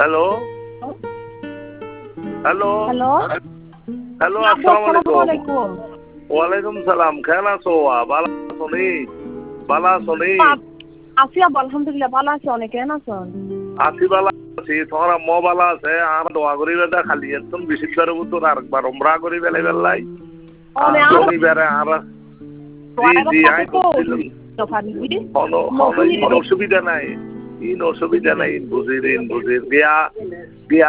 Hello hello hello hello আব্বু আসসালামু আলাইকুম। আসসালামু আলাইকুম। ওয়ালাইকুম সালাম। কেন আছো? ভালো আছো নি? ভালো আছো নি? আছি আব্বু আলহামদুলিল্লাহ ভালো আছি অনেক কেন আছেন? আছি ভালো আছি। তোমার আম্মু ভালো আছে? আর দোয়া করি বেটা খালি একদম বিশুদ্ধের ভিতর আরেকবার উমরা করি বেলাই বেলাই। আর অনে আর শনিবারে আর জি জি আই বুঝছিলাম। কোনো কোনো ইন অসুবিধা নাই। ইন অসুবিধা নাই বুঝিলেন বুঝিল গিয়া গিয়া